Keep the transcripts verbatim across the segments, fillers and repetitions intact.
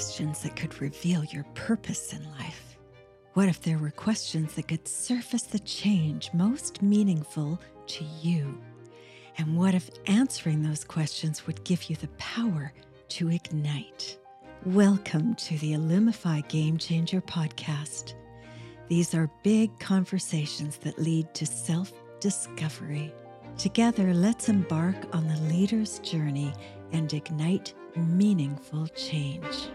questions that could reveal your purpose in life? What if there were questions that could surface the change most meaningful to you? And what if answering those questions would give you the power to ignite? Welcome to the Illumify Game Changer podcast. These are big conversations that lead to self-discovery. Together, let's embark on the leader's journey and ignite meaningful change.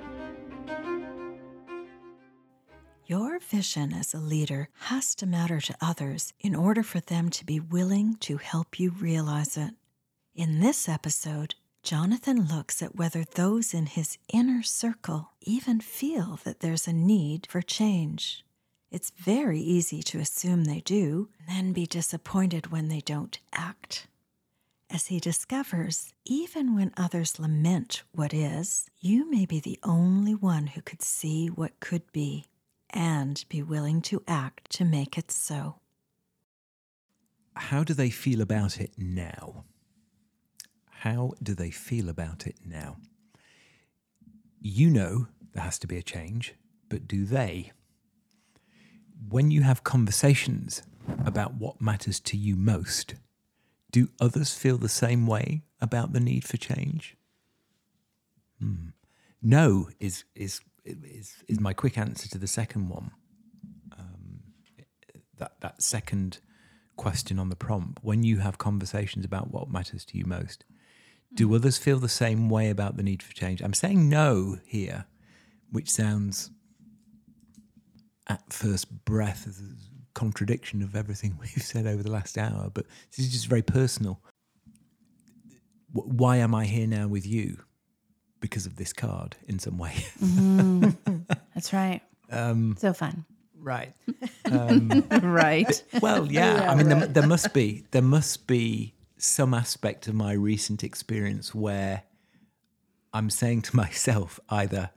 Your vision as a leader has to matter to others in order for them to be willing to help you realize it. In this episode, Jonathan looks at whether those in his inner circle even feel that there's a need for change. It's very easy to assume they do, and then be disappointed when they don't act. As he discovers, even when others lament what is, you may be the only one who could see what could be and be willing to act to make it so. How do they feel about it now? How do they feel about it now? You know there has to be a change, but do they? When you have conversations about what matters to you most, do others feel the same way about the need for change? Hmm. No is is is is my quick answer to the second one. Um, that that second question on the prompt. When you have conversations about what matters to you most, do others feel the same way about the need for change? I'm saying no here, which sounds at first breath as a contradiction of everything we've said over the last hour, but this is just very personal. Why am I here now with you? Because of this card, in some way. Mm-hmm. That's right. Um, so fun. Right. Um, right. Well, yeah. Yeah, I mean, right. there, there must be there must be some aspect of my recent experience where I'm saying to myself either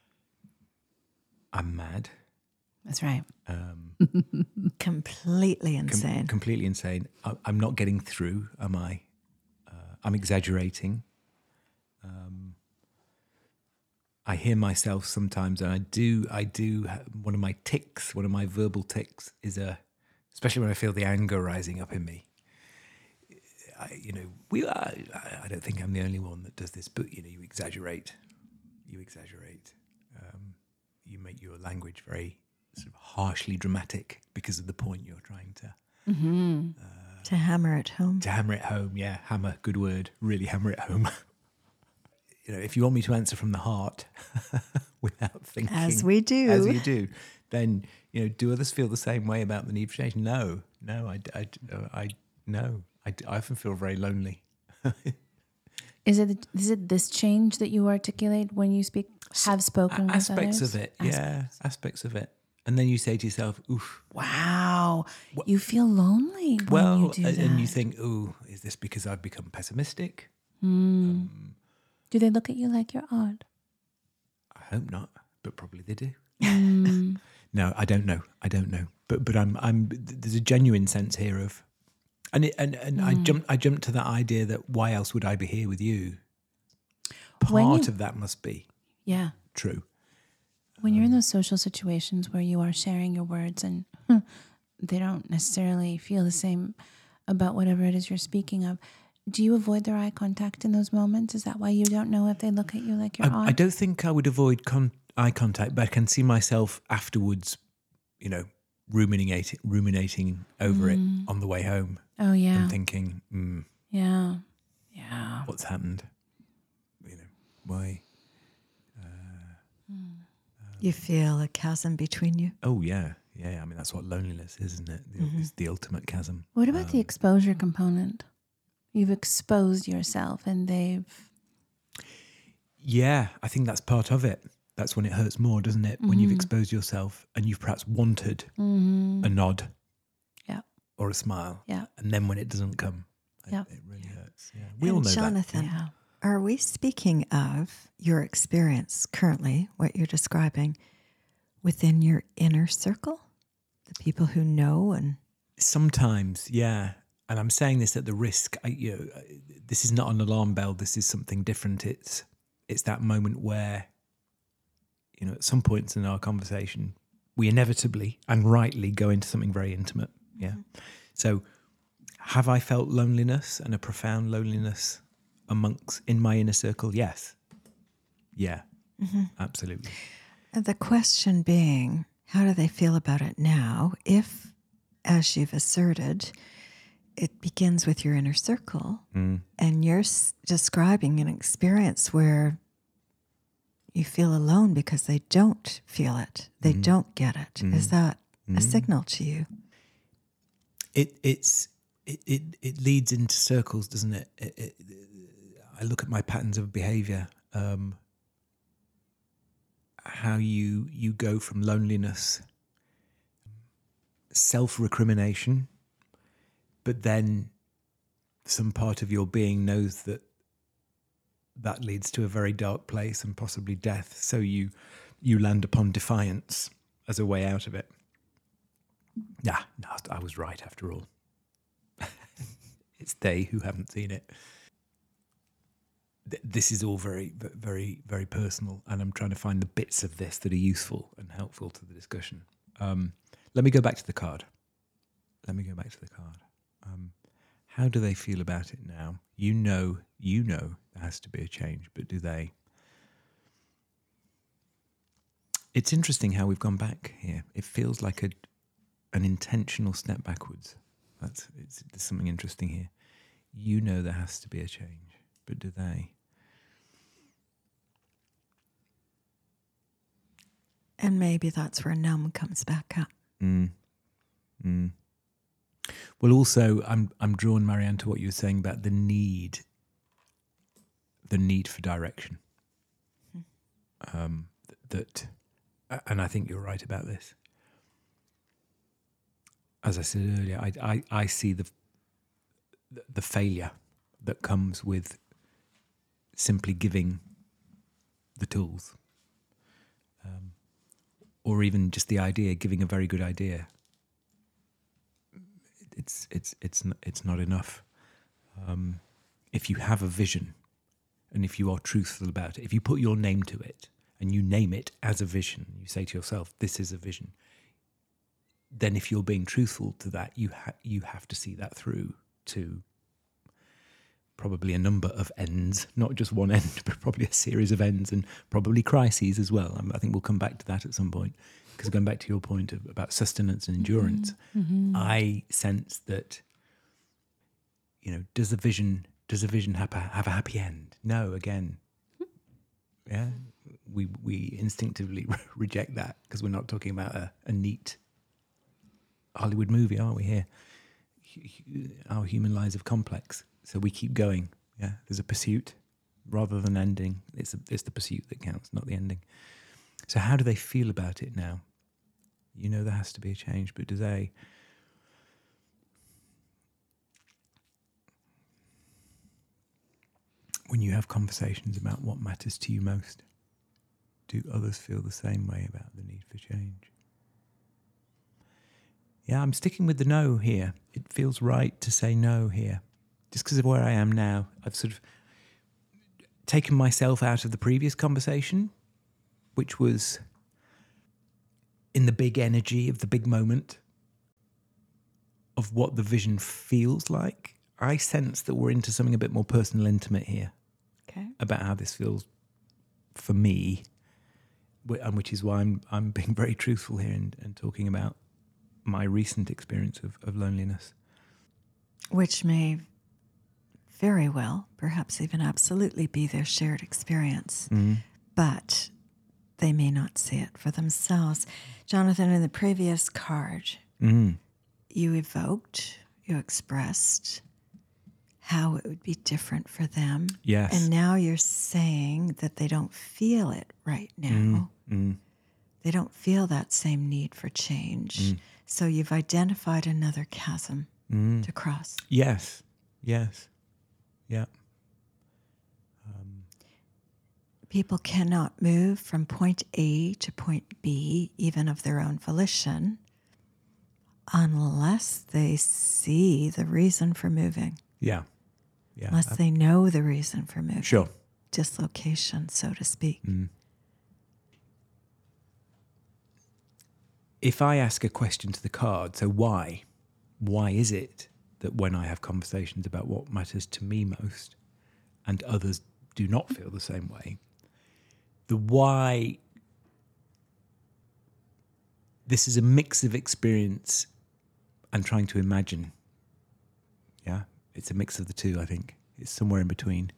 I'm mad. That's right. Um, Completely insane. Com- completely insane. I, I'm not getting through, am I? Uh, I'm exaggerating. Um, I hear myself sometimes, and I do. I do. One of my tics, one of my verbal tics, is a, especially when I feel the anger rising up in me. I, you know, we. I, I don't think I'm the only one that does this, but you know, you exaggerate. You exaggerate. Um, you make your language very sort of harshly dramatic because of the point you're trying to Mm-hmm. uh, To hammer it home. to hammer it home. Yeah, hammer, good word. Really hammer it home. You know, if you want me to answer from the heart without thinking, As we do. as we do, then you know, do others feel the same way about the need for change? No, no, I, I, I no, I, I often feel very lonely. Is it is it this change that you articulate when you speak? Have spoken with Aspects others? of it, yeah, aspects of it, and then you say to yourself, "Oof." Wow, you feel lonely when Well, you do and, that. and you think, "Ooh, is this because I've become pessimistic?" Mm. Um, Do they look at you like you're odd? I hope not, but probably they do. Mm. No, I don't know. I don't know. But but I'm I'm. There's a genuine sense here of, and it, and and I Mm. jumped I jumped to that idea that why else would I be here with you? When Part you- of that must be Yeah. true. When you're in those social situations where you are sharing your words and they don't necessarily feel the same about whatever it is you're speaking of, do you avoid their eye contact in those moments? Is that why you don't know if they look at you like you're I, odd? I don't think I would avoid con- eye contact, but I can see myself afterwards, you know, ruminating ruminating over it Mm. on the way home Oh, yeah. and thinking, mm, Yeah. Yeah. what's happened? You know, why? You feel a chasm between you. Oh yeah, yeah. I mean, that's what loneliness is, isn't it? The, Mm-hmm. It's the ultimate chasm. What about the Um, exposure component? You've exposed yourself and they've... Yeah, I think that's part of it. That's when it hurts more, doesn't it? When you've Mhm. exposed yourself and you've perhaps wanted Mm-hmm. a nod, Yeah. or a smile, Yeah. and then when it doesn't come, it, Yeah. it really hurts. Yeah, we And all know Jonathan, Yeah. are we speaking of your experience currently, what you're describing, within your inner circle? The people who know and... that. Sometimes, yeah. And I'm saying this at the risk. I, you know, this is not an alarm bell. This is something different. It's it's that moment where you know, at some points in our conversation, we inevitably and rightly go into something very intimate. Yeah. Mm-hmm. So have I felt loneliness and a profound loneliness amongst in my inner circle? Yes. Yeah, mm-hmm. Absolutely. And the question being, how do they feel about it now? If, as you've asserted, it begins with your inner circle mm. and you're s- describing an experience where you feel alone because they don't feel it. They mm. don't get it. Mm. Is that mm. a signal to you? It it's it, it, it leads into circles, doesn't it? It, it? I look at my patterns of behavior, um, how you you go from loneliness, self-recrimination, but then some part of your being knows that that leads to a very dark place and possibly death. So you you land upon defiance as a way out of it. Yeah, no, I was right after all. It's they who haven't seen it. This is all very, very, very personal, and I'm trying to find the bits of this that are useful and helpful to the discussion. Um, let me go back to the card. Let me go back to the card. Um, how do they feel about it now? You know, you know there has to be a change, but do they? It's interesting how we've gone back here. It feels like a an intentional step backwards. That's it's, there's something interesting here. You know there has to be a change, but do they? And maybe that's where numb comes back up. Mm. Mm. Well, also, I'm I'm drawn, Marianne, to what you were saying about the need, the need for direction. Hmm. Um, that, and I think you're right about this. As I said earlier, I I, I see the the failure that comes with simply giving the tools, um, or even just the idea, giving a very good idea. It's it's it's it's not enough. Um, if you have a vision, and if you are truthful about it, if you put your name to it and you name it as a vision, you say to yourself, "This is a vision." Then, if you're being truthful to that, you ha- you have to see that through to probably a number of ends, not just one end, but probably a series of ends, and probably crises as well. I think we'll come back to that at some point. Because going back to your point of, about sustenance and endurance, mm-hmm. I sense that, you know, does the vision does the vision have a, have a happy end? No, again, yeah, we we instinctively reject that because we're not talking about a, a neat Hollywood movie, are we here? Our human lives are complex, so we keep going. Yeah, there's a pursuit rather than ending. It's a, it's the pursuit that counts, not the ending. So how do they feel about it now? You know there has to be a change, but do they? When you have conversations about what matters to you most, do others feel the same way about the need for change? Yeah, I'm sticking with the no here. It feels right to say no here. Just because of where I am now, I've sort of taken myself out of the previous conversation, which was in the big energy of the big moment of what the vision feels like. I sense that we're into something a bit more personal, intimate here. Okay. About how this feels for me, and which is why I'm I'm being very truthful here and, and talking about my recent experience of, of loneliness. Which may very well, perhaps even absolutely, be their shared experience. Mm-hmm. But they may not see it for themselves. Jonathan, in the previous card, mm-hmm. you evoked, you expressed how it would be different for them. Yes. And now you're saying that they don't feel it right now. Mm-hmm. They don't feel that same need for change. Mm. So you've identified another chasm mm. to cross. Yes, yes, yeah. Um. People cannot move from point A to point B, even of their own volition, unless they see the reason for moving. Yeah, yeah. Unless they know the reason for moving. Sure. Dislocation, so to speak. Mm. if I ask a question to the card, so why? Why is it that when I have conversations about what matters to me most and others do not feel the same way, the why, this is a mix of experience and trying to imagine. Yeah, it's a mix of the two, I think. It's somewhere in between.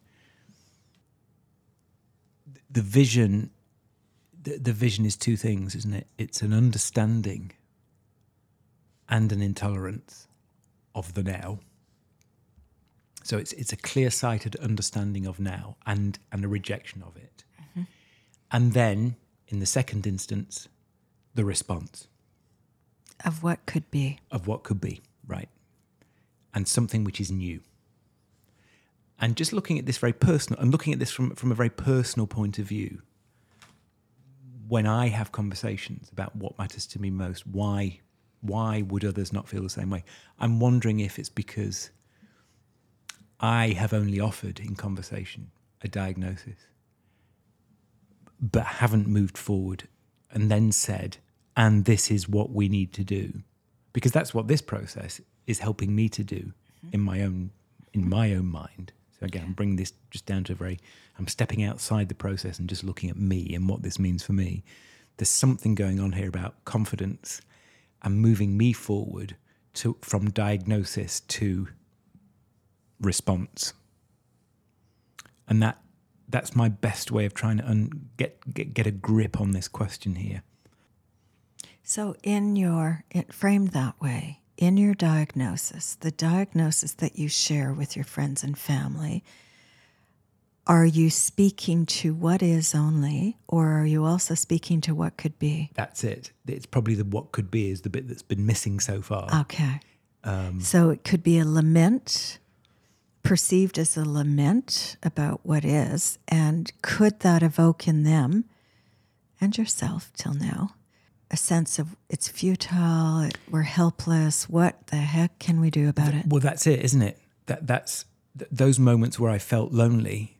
The vision, the, the vision is two things, isn't it? It's an understanding and an intolerance of the now. So it's it's a clear-sighted understanding of now and, and a rejection of it. Mm-hmm. And then, in the second instance, the response. Of what could be. Of what could be, right. And something which is new. And just looking at this very personal, and looking at this from, from a very personal point of view, when I have conversations about what matters to me most, why why would others not feel the same way? I'm wondering if it's because I have only offered in conversation a diagnosis, but haven't moved forward and then said, and this is what we need to do. Because that's what this process is helping me to do mm-hmm. in my own in my own mind. So again, I'm bringing this just down to a very, I'm stepping outside the process and just looking at me and what this means for me. There's something going on here about confidence and moving me forward to from diagnosis to response. And that that's my best way of trying to un- get, get get a grip on this question here. So in your, it framed that way, in your diagnosis, the diagnosis that you share with your friends and family, are you speaking to what is only, or are you also speaking to what could be? That's it. It's probably the what could be is the bit that's been missing so far. Okay. Um, so it could be a lament, perceived as a lament about what is, and could that evoke in them and yourself till now a sense of it's futile, it, we're helpless, what the heck can we do about it? Well, that's it, isn't it? That that's th- those moments where I felt lonely,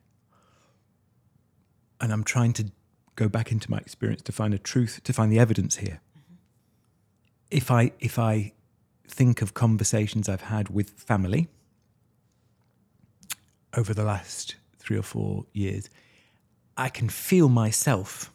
and I'm trying to go back into my experience to find a truth, to find the evidence here. Mm-hmm. If I if I think of conversations I've had with family over the last three or four years, I can feel myself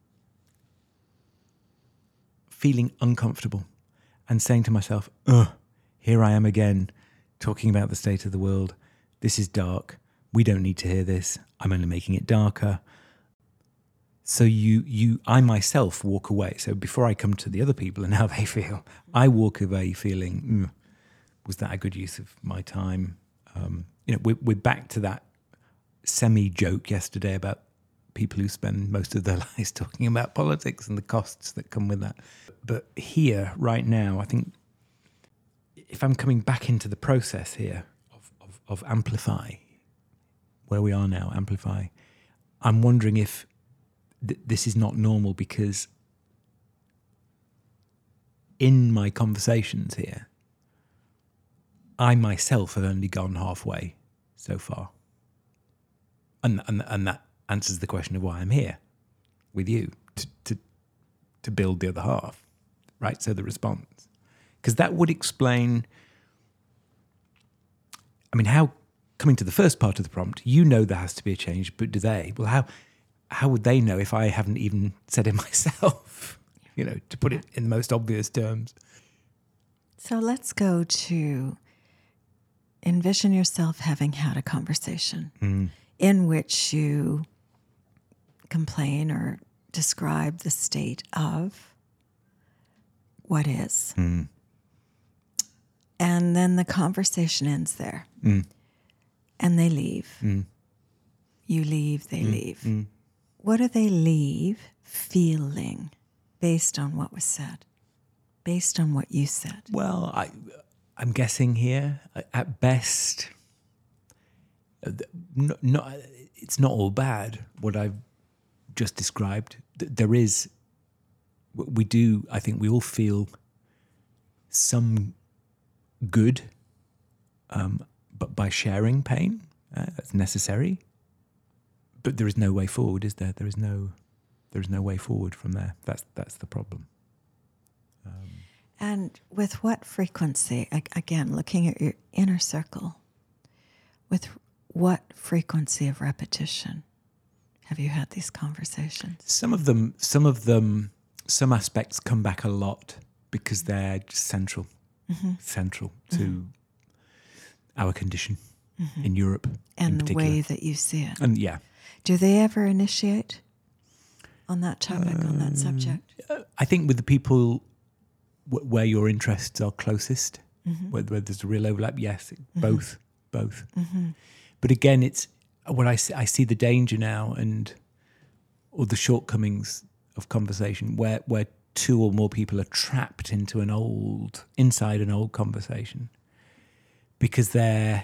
feeling uncomfortable and saying to myself, ugh, here I am again, talking about the state of the world. This is dark. We don't need to hear this. I'm only making it darker. So you, you, I myself walk away. So before I come to the other people and how they feel, I walk away feeling, mm, was that a good use of my time? Um, you know, we're, we're back to that semi-joke yesterday about people who spend most of their lives talking about politics and the costs that come with that. But here, right now, I think if I'm coming back into the process here of, of, of Amplify, where we are now, Amplify, I'm wondering if th- this is not normal because in my conversations here, I myself have only gone halfway so far. And, and, and that answers the question of why I'm here with you, to, to, to build the other half, right? So the response. Because that would explain, I mean, how, coming to the first part of the prompt, you know there has to be a change, but do they? Well, how how would they know if I haven't even said it myself, you know, to put it in the most obvious terms? So let's go to envision yourself having had a conversation mm. in which you complain or describe the state of what is. Mm. And then the conversation ends there. Mm. And they leave. Mm. You leave, they mm. leave. Mm. What do they leave feeling based on what was said? Based on what you said? Well, I, I'm guessing here, at best, not, not, it's not all bad, what I've just described. There is, we do, I think we all feel some good, um, but by sharing pain, uh, that's necessary. But there is no way forward, is there? There is no, there is no way forward from there. That's that's the problem. And with what frequency, a- again, looking at your inner circle, with what frequency of repetition have you had these conversations? Some of them, some of them, some aspects come back a lot because they're just central, mm-hmm. central to mm-hmm. our condition mm-hmm. in Europe, and in the particular. way that you see it. And yeah, do they ever initiate on that topic, um, on that subject? I think with the people w- where your interests are closest, mm-hmm. where, where there's a real overlap, yes, mm-hmm. both, both. Mm-hmm. But again, it's what I see, I see the danger now, and or the shortcomings of conversation, where where two or more people are trapped into an old, inside an old conversation, because they're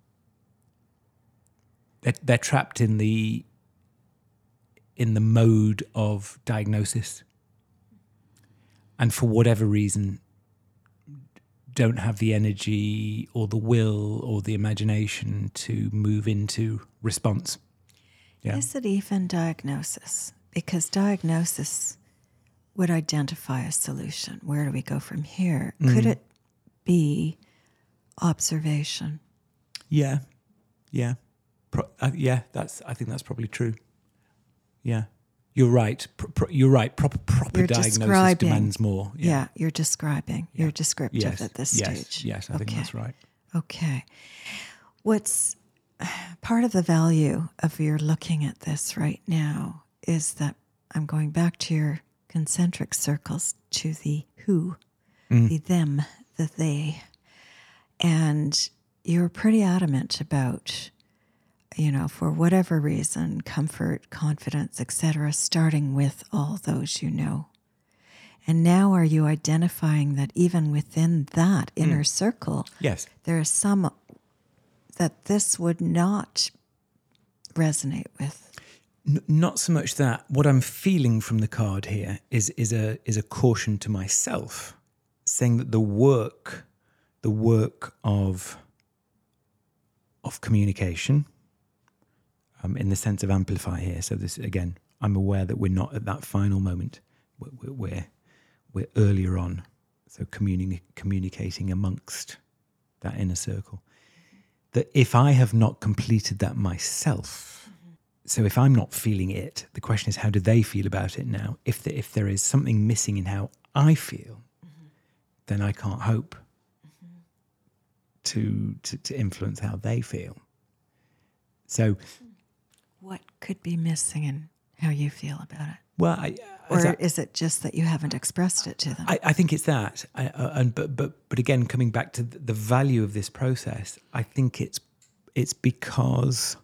they're, they're trapped in the in the mode of diagnosis, and for whatever reason don't have the energy or the will or the imagination to move into response. Yeah. Is it even diagnosis? Because diagnosis would identify a solution. Where do we go from here? Mm. Could it be observation? Yeah, yeah, Pro- uh, yeah. That's. I think that's probably true. Yeah, you're right. Pro- pro- you're right. Proper proper you're diagnosis demands more. Yeah, yeah you're describing. Yeah. You're descriptive yes. at this yes. stage. Yes, I okay. think that's right. Okay. What's part of the value of your looking at this right now is that I'm going back to your concentric circles, to the who, mm. the them, the they. And you're pretty adamant about, you know, for whatever reason, comfort, confidence, et cetera, starting with all those you know. And now are you identifying that even within that inner mm. circle, yes, there is some that this would not resonate with? N- not so much that. What I'm feeling from the card here is is a is a caution to myself, saying that the work, the work of of communication, um, in the sense of amplify here. So this again, I'm aware that we're not at that final moment. We're we're, we're earlier on. So communi- communicating amongst that inner circle. That if I have not completed that myself, mm-hmm. so if I'm not feeling it, the question is, how do they feel about it now? If the, if there is something missing in how I feel, mm-hmm. then I can't hope mm-hmm. to, to to influence how they feel. So, what could be missing in how you feel about it? Well, I, or I, is it just that you haven't expressed it to them? I, I think it's that, I, uh, and but but but again, coming back to the value of this process, I think it's it's because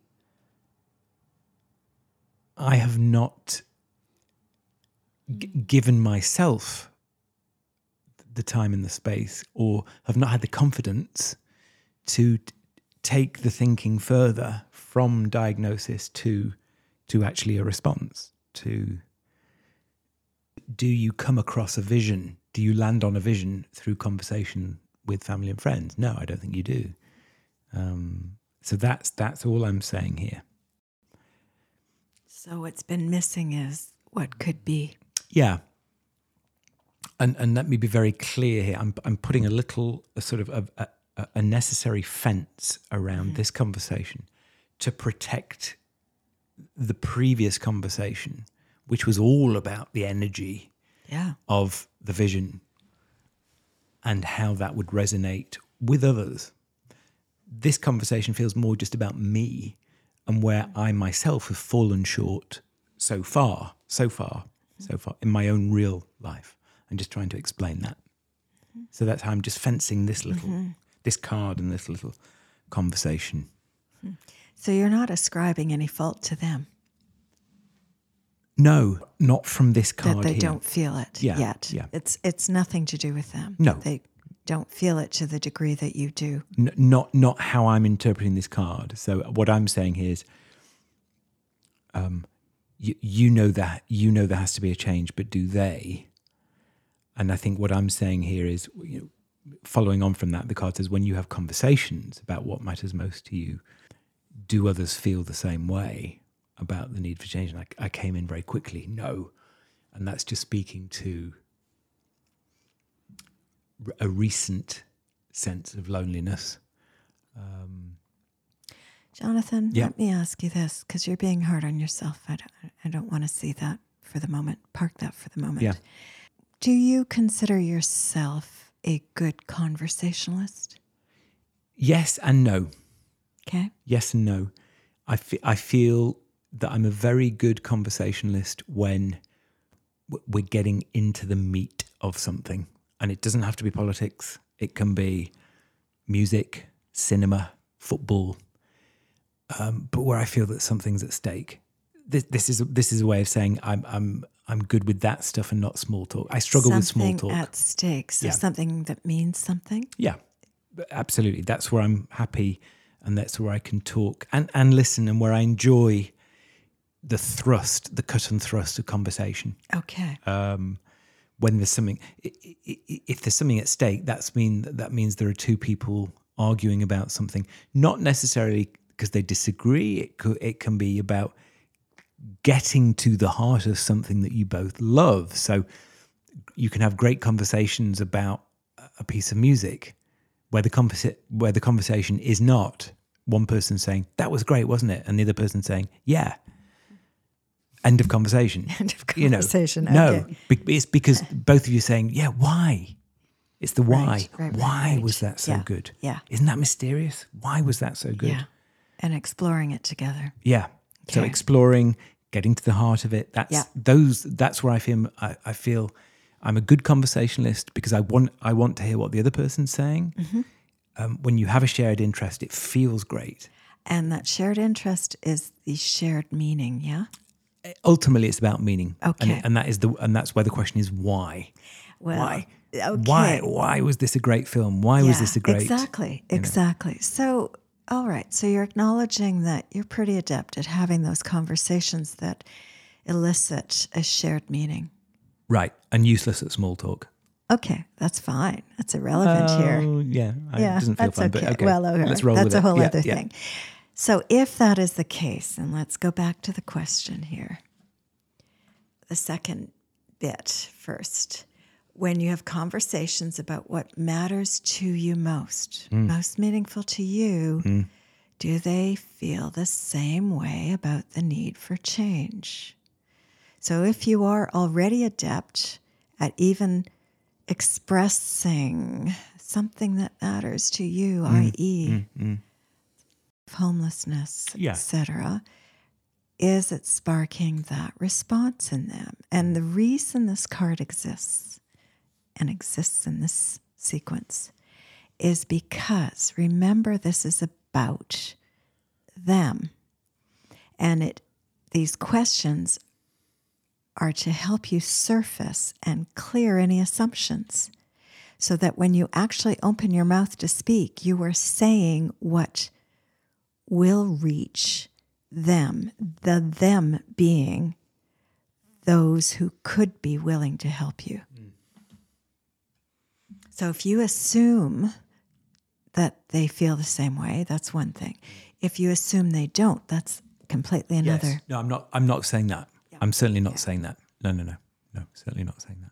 I have not g- given myself the time and the space, or have not had the confidence to t- take the thinking further from diagnosis to to actually a response. To do you come across a vision? Do you land on a vision through conversation with family and friends? No, I don't think you do. Um, so that's that's all I'm saying here. So what's been missing is what could be. Yeah. And and let me be very clear here. I'm I'm putting a little a sort of a, a, a necessary fence around mm-hmm. this conversation to protect the previous conversation, which was all about the energy yeah. of the vision and how that would resonate with others. This conversation feels more just about me and where I myself have fallen short so far, so far, mm-hmm. so far in my own real life. I'm just trying to explain that. Mm-hmm. So that's how I'm just fencing this little, mm-hmm. this card and this little conversation. Mm-hmm. So you're not ascribing any fault to them? No, not from this card. That they here. don't feel it yeah, yet. Yeah. It's it's nothing to do with them. No. They don't feel it to the degree that you do. N- not not how I'm interpreting this card. So what I'm saying here is, um, you, you know that you know there has to be a change, but do they? And I think what I'm saying here is, you know, following on from that, the card says when you have conversations about what matters most to you, do others feel the same way about the need for change? And I, I came in very quickly, no. And that's just speaking to a recent sense of loneliness. Um, Jonathan, Yeah. let me ask you this, because you're being hard on yourself. I don't, I don't want to see that for the moment. Park that for the moment. Yeah. Do you consider yourself a good conversationalist? yes and no. Okay. Yes and no. I, fe- I feel that I'm a very good conversationalist when w- we're getting into the meat of something. And it doesn't have to be politics. It can be music, cinema, football. Um, but where I feel that something's at stake. This, this is this is a way of saying I'm I'm I'm good with that stuff and not small talk. I struggle with small Something talk. at stake. So Yeah. something that means something. Yeah, absolutely. That's where I'm happy, and that's where I can talk and, and listen, and where I enjoy the thrust, the cut and thrust of conversation. Okay. Um, when there's something, i- i- i- if there's something at stake, that's mean that means there are two people arguing about something, not necessarily because they disagree. It could, it can be about getting to the heart of something that you both love. So you can have great conversations about a piece of music where the conversa- where the conversation is not one person saying, that was great, wasn't it? And the other person saying, yeah. End of conversation. End of You know, conversation. no, Okay. be- it's because both of you saying, yeah, why? It's the why. Right, right, right, why right. was that so Yeah, good? yeah. Isn't that mysterious? Why was that so good? Yeah. And exploring it together. Yeah. So Okay. exploring, getting to the heart of it. That's Yeah. those. That's where I feel. I, I feel I'm a good conversationalist because I want. I want to hear what the other person's saying. Mm-hmm. Um, when you have a shared interest, it feels great. And that shared interest is the shared meaning, yeah? Ultimately, it's about meaning. Okay. And, and that is the. And that's where the question is why. Well, Why? okay. Why? Why was this a great film? Why was Yeah, this a great? Exactly, exactly. So, all right. So you're acknowledging that you're pretty adept at having those conversations that elicit a shared meaning. Right. And useless at small talk. Okay, that's fine. That's irrelevant here. Oh, yeah. I- Yeah, it doesn't feel that's fun, okay. but okay. Well, okay. Let's roll that's with a it. whole Yeah, other yeah. thing. So if that is the case, and let's go back to the question here. The second bit first. When you have conversations about what matters to you most, Mm. most meaningful to you, do they feel the same way about the need for change? So if you are already adept at even expressing something that matters to you, that is homelessness, Yeah. et cetera, is it sparking that response in them? And the reason this card exists and exists in this sequence is because, remember, this is about them. And it these questions are to help you surface and clear any assumptions so that when you actually open your mouth to speak, you are saying what will reach them, the them being those who could be willing to help you. Mm. So if you assume that they feel the same way, that's one thing. If you assume they don't, that's completely another. Yes. No, I'm not. I'm not saying that. Yeah. I'm certainly not Yeah. saying that. No, no, no, no. Certainly not saying that.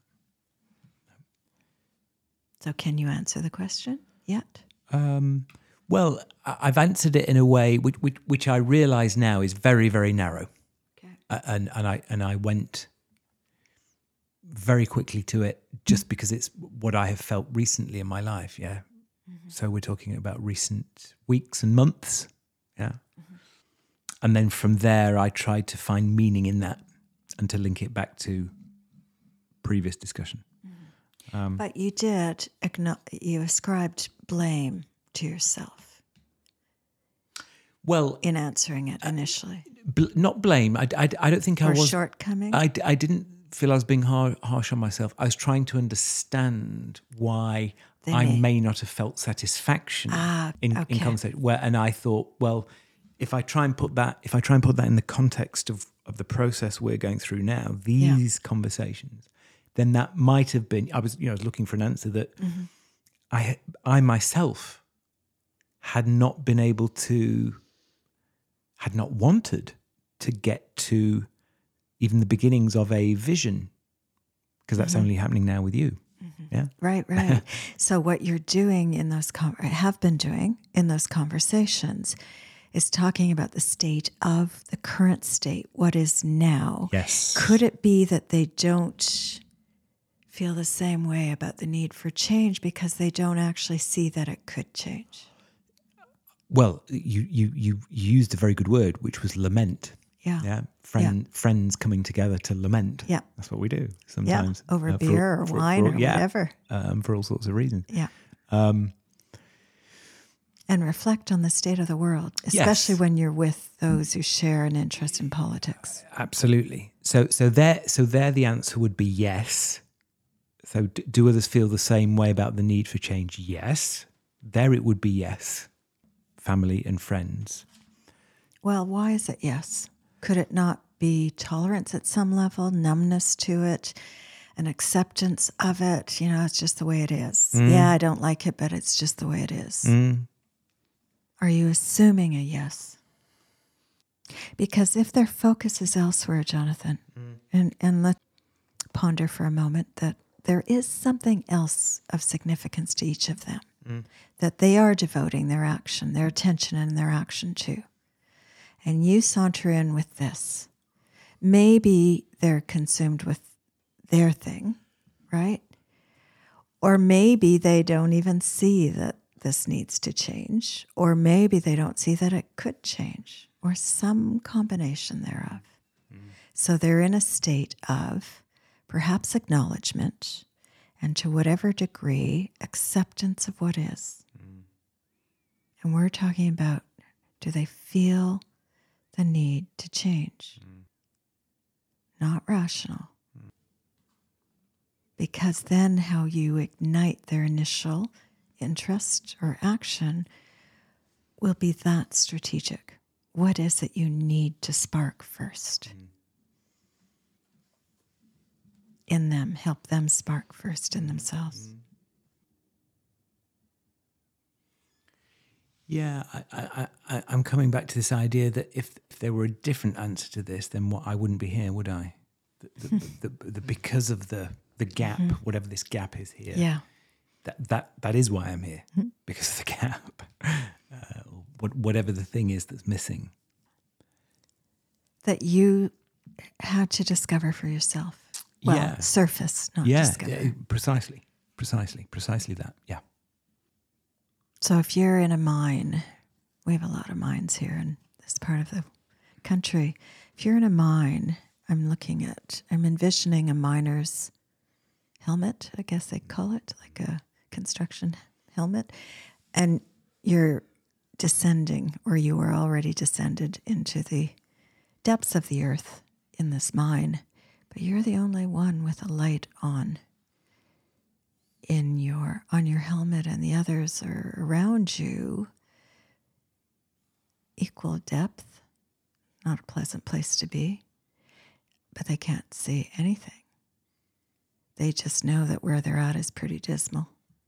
So can you answer the question yet? Um, well, I- I've answered it in a way which, which, which I realise now is very, very narrow, Okay. uh, and and I and I went very quickly to it just because it's what I have felt recently in my life. Yeah. Mm-hmm. So we're talking about recent weeks and months. Yeah. Mm-hmm. And then from there, I tried to find meaning in that and to link it back to previous discussion. Mm-hmm. Um, but you did, you ascribed blame to yourself. Well, in answering it initially. Uh, bl- not blame. I, I, I don't think I or was. shortcoming? I, I didn't feel I was being har- harsh on myself. I was trying to understand why They I may. may not have felt satisfaction Ah, in, okay. in conversation. Where, and I thought, well, if I try and put that, if I try and put that in the context of, of the process we're going through now, these yeah. conversations, then that might have been. I was, you know, I was looking for an answer that mm-hmm. I, I myself had not been able to, had not wanted to get to even the beginnings of a vision, because that's mm-hmm. only happening now with you. Mm-hmm. Yeah. Right, right. So what you're doing in those, con- have been doing in those conversations is talking about the state of the current state, what is now. Yes. Could it be that they don't feel the same way about the need for change because they don't actually see that it could change? Well, you, you, you used a very good word, which was lament. Yeah. Yeah. Friend, Friends coming together to lament. Yeah. That's what we do Yeah. sometimes. Over uh, for- beer or for- wine for- or yeah, whatever. Um, for all sorts of reasons. Yeah. Um, and reflect on the state of the world, especially Yes. when you're with those who share an interest in politics. Absolutely. So, so there, so there, the answer would be yes. So, d- do others feel the same way about the need for change? Yes. There, it would be yes. Family and friends. Well, why is it yes? Could it not be tolerance at some level, numbness to it, an acceptance of it? You know, it's just the way it is. Mm. Yeah, I don't like it, but it's just the way it is. Mm. Are you assuming a yes? Because if their focus is elsewhere, Jonathan, Mm. and, and let's ponder for a moment that there is something else of significance to each of them, Mm. that they are devoting their action, their attention and their action to. And you saunter in with this. Maybe they're consumed with their thing, right? Or maybe they don't even see that this needs to change. Or maybe they don't see that it could change, or some combination thereof. Mm. So they're in a state of perhaps acknowledgement and, to whatever degree, acceptance of what is. Mm. And we're talking about, do they feel the need to change? Mm. Not rational. Mm. Because then how you ignite their initial interest or action will be that strategic. What is it you need to spark first? Mm. In them, help them spark first in themselves. Mm. Yeah, I, I, I, I'm coming back to this idea that if, if there were a different answer to this, then what I wouldn't be here, would I? The, the, the, the, the, because of the, the gap, mm-hmm. whatever this gap is here. Yeah. That that that is why I'm here, mm-hmm. because of the gap. Uh, what, whatever the thing is that's missing. That you had to discover for yourself. Well, yeah. surface, not yeah, discover. Yeah, precisely, precisely, precisely that, yeah. So if you're in a mine, we have a lot of mines here in this part of the country. If you're in a mine, I'm looking at, I'm envisioning a miner's helmet, I guess they call it, like a construction helmet. And you're descending, or you are already descended into the depths of the earth in this mine, but you're the only one with a light on in your on your helmet, and the others are around you. Equal depth, not a pleasant place to be, but they can't see anything. They just know that where they're at is pretty dismal.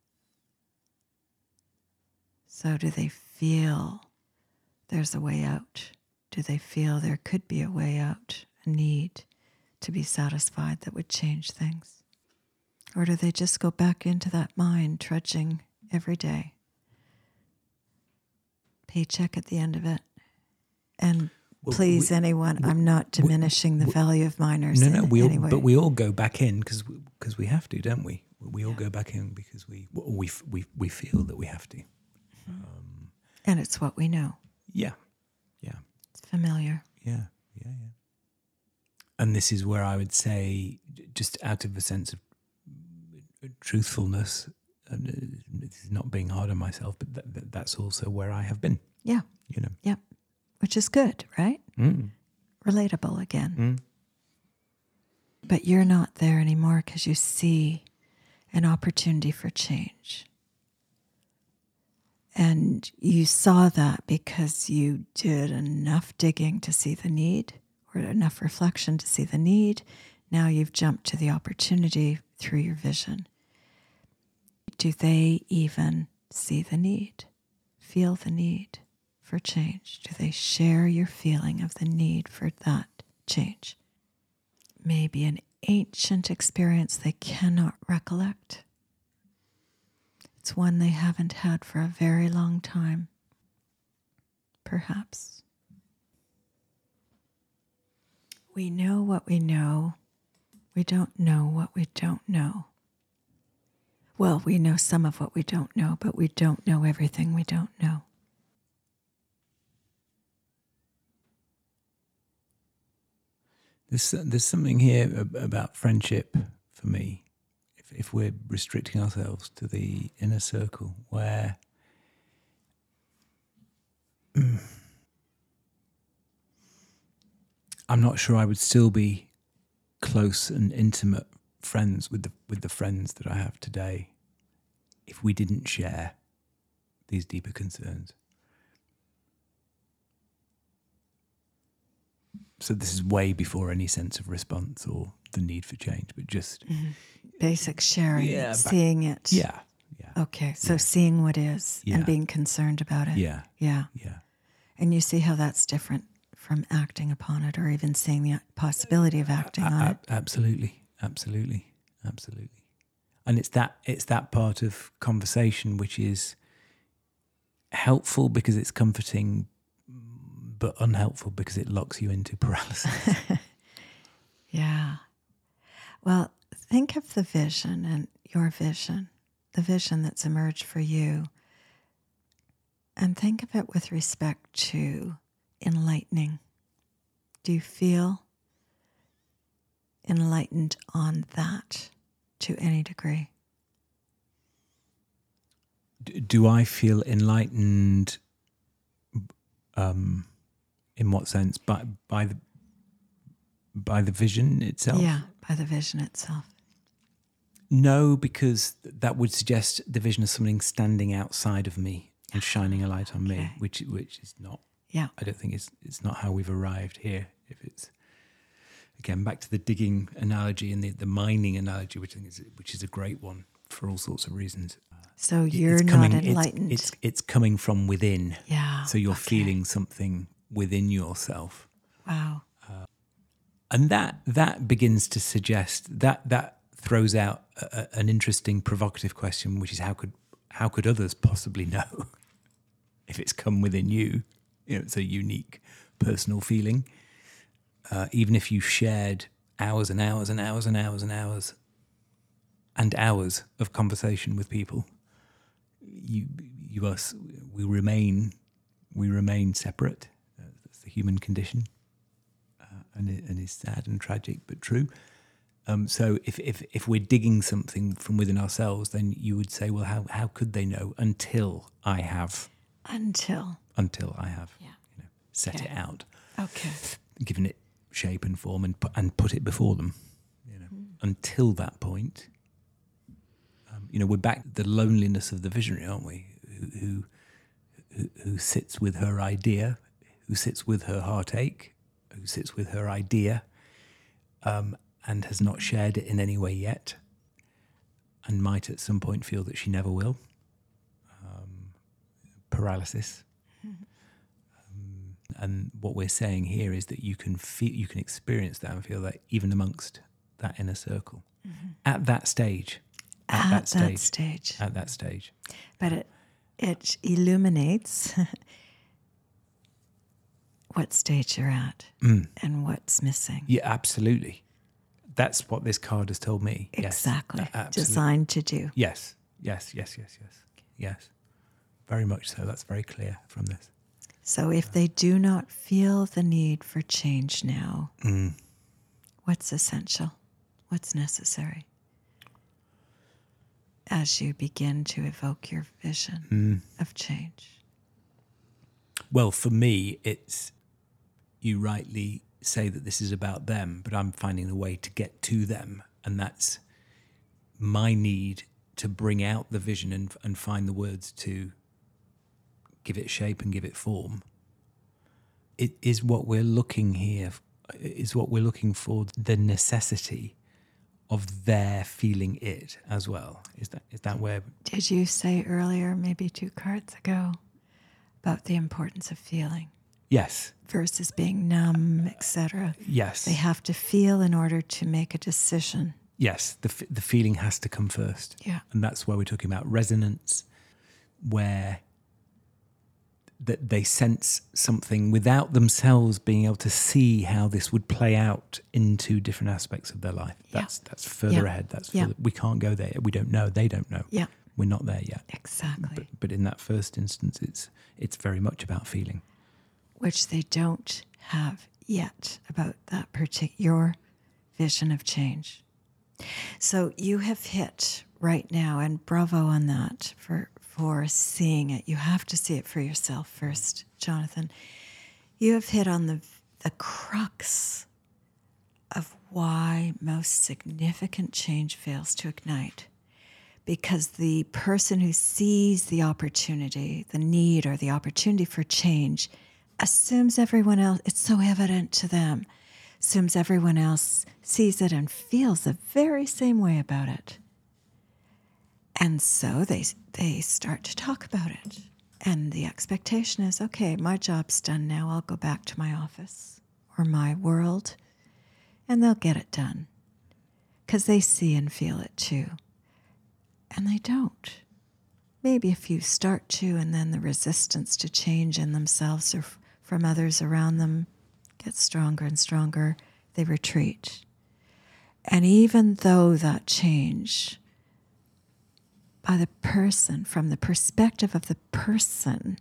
So do they feel there's a way out? Do they feel there could be a way out, a need to be satisfied that would change things? Or do they just go back into that mine, trudging every day? Paycheck at the end of it. And well, please, we, anyone, we, I'm not diminishing we, the value of miners. No, no, in we all, any way. But we all go back in because we, because we have to, don't we? We all yeah. go back in because we we we we feel that we have to. Mm-hmm. Um, and it's what we know. Yeah, yeah. It's familiar. Yeah, yeah, yeah. And this is where I would say, just out of a sense of truthfulness, and it's not being hard on myself, but that, that, that's also where I have been. Yeah. You know. Yep. Which is good, right? Mm. Relatable again. Mm. But you're not there anymore because you see an opportunity for change. And you saw that because you did enough digging to see the need, or enough reflection to see the need. Now you've jumped to the opportunity through your vision. Do they even see the need, feel the need for change? Do they share your feeling of the need for that change? Maybe an ancient experience they cannot recollect, It's one they haven't had for a very long time. Perhaps. We know what we know. We don't know what we don't know. Well, we know some of what we don't know, but we don't know everything we don't know. There's, there's something here about friendship for me, if, if we're restricting ourselves to the inner circle, where mm, I'm not sure I would still be close and intimate friends with the with the friends that I have today if we didn't share these deeper concerns. So this is way before any sense of response or the need for change, but just mm-hmm. basic sharing, yeah, seeing it. Yeah, yeah. Okay, so yeah. seeing what is yeah. and being concerned about it. Yeah, yeah, yeah. And you see how that's different from acting upon it, or even seeing the possibility of acting uh, on uh, it. Absolutely, absolutely, absolutely. And it's that it's that part of conversation which is helpful because it's comforting, but unhelpful because it locks you into paralysis. Yeah. Well, think of the vision and your vision, the vision that's emerged for you, and think of it with respect to enlightening. Do you feel enlightened on that to any degree? D- do I feel enlightened? Um, in what sense? By by the by the vision itself? Yeah, by the vision itself. No, because that would suggest the vision of something standing outside of me and shining a light on Okay. me, which which is not. Yeah. I don't think it's it's not how we've arrived here. If it's again back to the digging analogy and the, the mining analogy, which I think is which is a great one for all sorts of reasons. So you're it's coming, not enlightened. It's, it's it's coming from within. Yeah. So you're okay. feeling something within yourself. Wow. Uh, and that that begins to suggest that that throws out a, a, an interesting provocative question, which is how could how could others possibly know if it's come within you? You know, it's a unique personal feeling. Uh, even if you shared hours and hours and hours and hours and hours and hours of conversation with people, you you are we remain we remain separate. Uh, that's the human condition, uh, and it, and it's sad and tragic, but true. Um, so if, if if we're digging something from within ourselves, then you would say, well, how how could they know until I have until until I have yeah. you know set okay. it out, okay, given it shape and form, and put, and put it before them. You know, mm. Until that point, um, you know, we're back to the loneliness of the visionary, aren't we? Who, who who sits with her idea, who sits with her heartache, who sits with her idea. Um, and has not shared it in any way yet, and might at some point feel that she never will. Um, paralysis. Mm-hmm. Um, and what we're saying here is that you can feel, you can experience that and feel that even amongst that inner circle, mm-hmm. at that stage, at, at that, stage, that stage, at that stage. But it it illuminates what stage you're at mm. and what's missing. Yeah, absolutely. That's what this card has told me. Exactly. Yes, designed to do. Yes, yes, yes, yes, yes, yes. Very much so. That's very clear from this. So if they do not feel the need for change now, mm. what's essential? What's necessary? As you begin to evoke your vision mm. of change. Well, for me, it's, you rightly say that this is about them, but I'm finding a way to get to them, and that's my need to bring out the vision and, and find the words to give it shape and give it form. It is what we're looking here, is what we're looking for, the necessity of their feeling it as well. Is that is that where... Did you say earlier, maybe two cards ago, about the importance of feeling? Yes. Versus being numb, et cetera. Yes. They have to feel in order to make a decision. yes, the f- the feeling has to come first. Yeah. And that's where we're talking about resonance, where that they sense something without themselves being able to see how this would play out into different aspects of their life. Yeah. That's that's further Yeah. ahead. That's Yeah. further, we can't go there. We don't know. They don't know. Yeah. We're not there yet. Exactly. But, but in that first instance, it's it's very much about feeling. Which they don't have yet about that particular your vision of change. So you have hit right now, and bravo on that for for seeing it. You have to see it for yourself first, Jonathan. You have hit on the the crux of why most significant change fails to ignite. Because the person who sees the opportunity, the need or the opportunity for change, assumes everyone else, it's so evident to them, assumes everyone else sees it and feels the very same way about it. And so they they start to talk about it. And the expectation is, okay, my job's done now. I'll go back to my office or my world, and they'll get it done. Because they see and feel it too. And they don't. Maybe a few start to, and then the resistance to change in themselves or f- from others around them gets stronger and stronger. They retreat. And even though that change, by the person, from the perspective of the person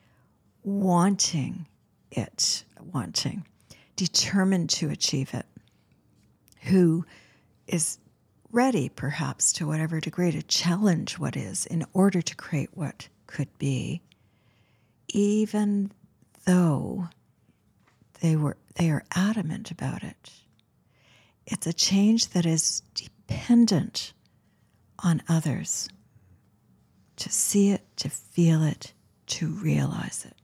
wanting it, wanting, determined to achieve it, who is ready, perhaps, to whatever degree, to challenge what is in order to create what could be, even though they were they are adamant about it. It's a change that is dependent on others to see it, to feel it, to realize it.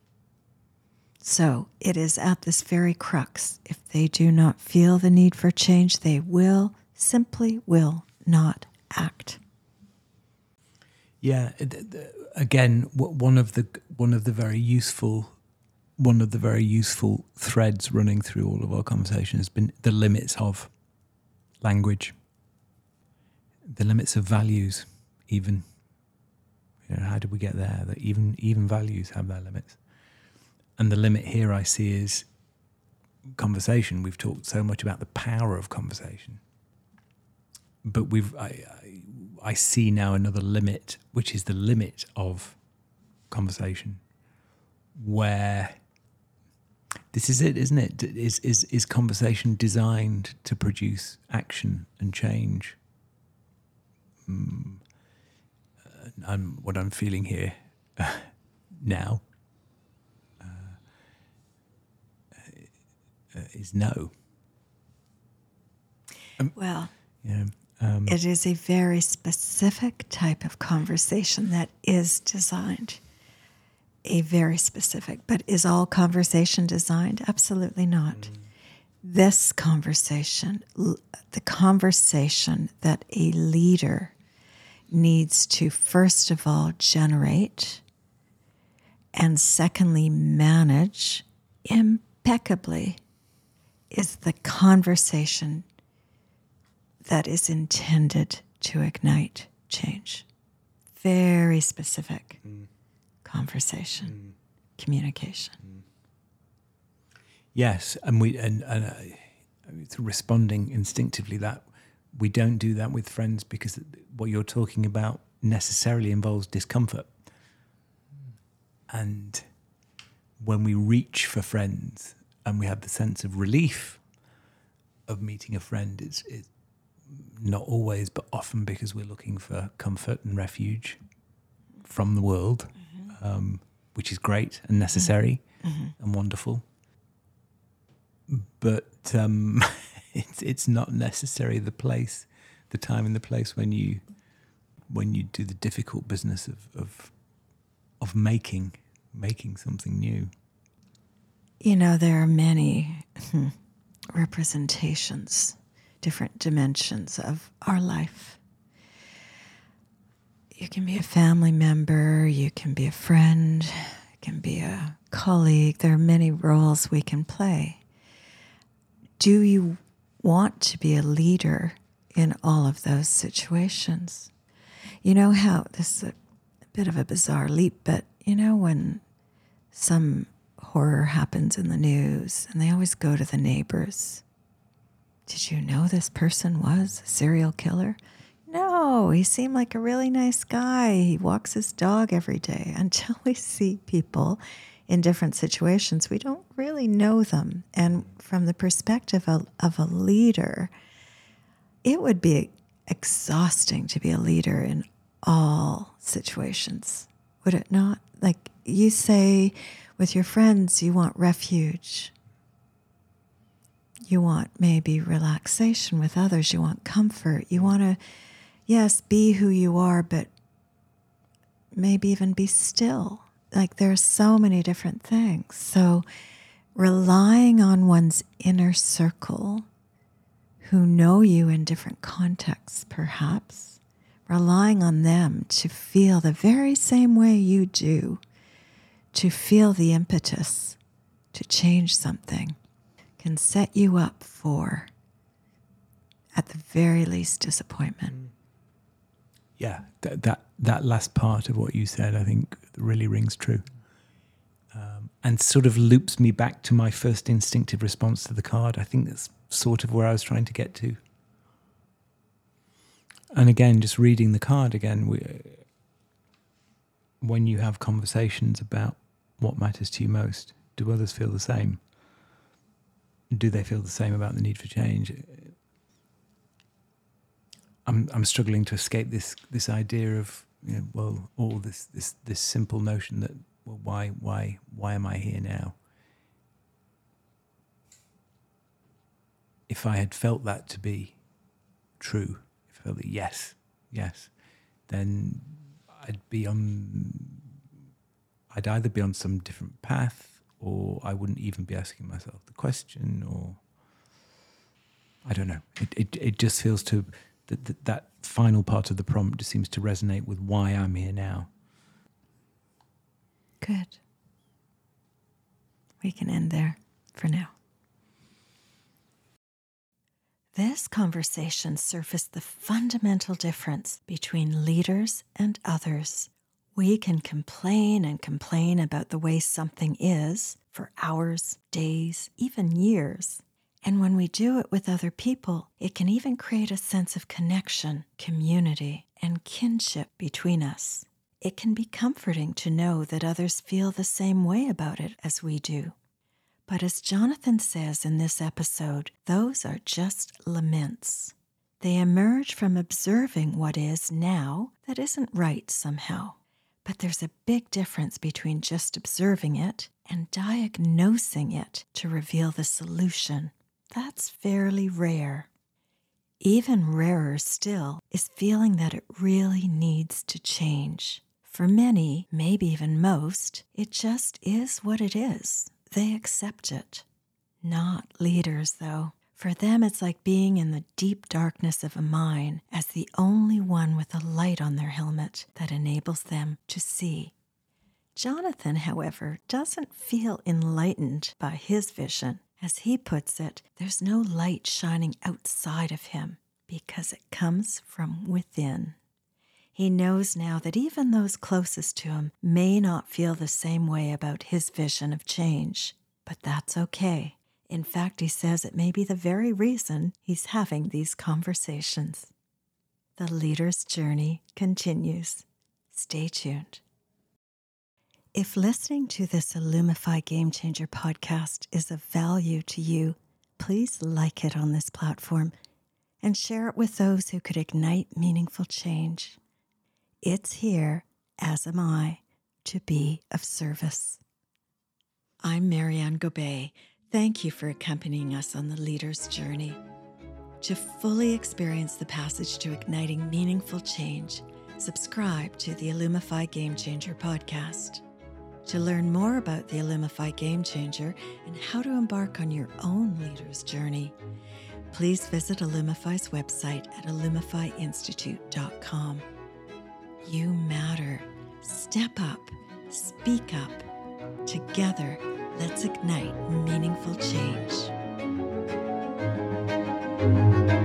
So it is at this very crux. If they do not feel the need for change, they will simply will not act. Yeah, it- th- again, w- one of the one of the very useful one of the very useful threads running through all of our conversation has been the limits of language, the limits of values. Even, you know, how did we get there? That even even values have their limits, and the limit here I see is conversation. We've talked so much about the power of conversation. But we've, I, I, I see now another limit, which is the limit of conversation, where this is it, isn't it? Is is is conversation designed to produce action and change? Mm. And what I'm feeling here uh, now uh, uh, is no. Um, Well, yeah. Um, it is a very specific type of conversation that is designed. A very specific, but is all conversation designed? Absolutely not. Mm. This conversation, the conversation that a leader needs to, first of all, generate, and secondly, manage impeccably, is the conversation that is intended to ignite change. Very specific mm. conversation, mm. communication. Mm. Yes, and we and, and uh, it's responding instinctively that we don't do that with friends because what you're talking about necessarily involves discomfort. And when we reach for friends and we have the sense of relief of meeting a friend, it's, it's not always, but often because we're looking for comfort and refuge from the world, mm-hmm. um, which is great and necessary mm-hmm. and wonderful. But um, it's it's not necessarily the place, the time and the place when you when you do the difficult business of of, of making making something new. You know, there are many representations, different dimensions of our life. You can be a family member, you can be a friend, you can be a colleague. There are many roles we can play. Do you want to be a leader in all of those situations. You know how, this is a, a bit of a bizarre leap, but you know when some horror happens in the news and they always go to the neighbors. Did you know this person was a serial killer? No, he seemed like a really nice guy. He walks his dog every day. Until we see people in different situations, we don't really know them. And from the perspective of, of a leader, it would be exhausting to be a leader in all situations, would it not? Like you say with your friends, you want refuge. You want maybe relaxation with others. You want comfort. You want to, yes, be who you are, but maybe even be still. Like there are so many different things. So relying on one's inner circle who know you in different contexts, perhaps, relying on them to feel the very same way you do, to feel the impetus to change something, can set you up for, at the very least, disappointment. Yeah, that that, that last part of what you said, I think, really rings true. Um, and sort of loops me back to my first instinctive response to the card. I think that's sort of where I was trying to get to. And again, just reading the card again, we, when you have conversations about what matters to you most, do others feel the same? Do they feel the same about the need for change? I'm I'm struggling to escape this this idea of, you know, well, all this this this simple notion that, well, why why why am I here now? If I had felt that to be true, if I felt that yes, yes, then I'd be on. I'd either be on some different path, or I wouldn't even be asking myself the question, or I don't know. It it it just feels to. That, that that final part of the prompt just seems to resonate with why I'm here now. Good. We can end there for now. This conversation surfaced the fundamental difference between leaders and others. We can complain and complain about the way something is for hours, days, even years. And when we do it with other people, it can even create a sense of connection, community, and kinship between us. It can be comforting to know that others feel the same way about it as we do. But as Jonathan says in this episode, those are just laments. They emerge from observing what is now that isn't right somehow. But there's a big difference between just observing it and diagnosing it to reveal the solution. That's fairly rare. Even rarer still is feeling that it really needs to change. For many, maybe even most, it just is what it is. They accept it. Not leaders, though. For them, it's like being in the deep darkness of a mine as the only one with a light on their helmet that enables them to see. Jonathan, however, doesn't feel enlightened by his vision. As he puts it, there's no light shining outside of him because it comes from within. He knows now that even those closest to him may not feel the same way about his vision of change, but that's okay. In fact, he says it may be the very reason he's having these conversations. The leader's journey continues. Stay tuned. If listening to this Illumify Game Changer podcast is of value to you, please like it on this platform and share it with those who could ignite meaningful change. It's here, as am I, to be of service. I'm Marianne Gobet. Thank you for accompanying us on the leader's journey. To fully experience the passage to igniting meaningful change, subscribe to the Illumify Game Changer podcast. To learn more about the Illumify Game Changer and how to embark on your own leader's journey, please visit Illumify's website at illumify institute dot com. You matter. Step up. Speak up. Together, let's ignite meaningful change.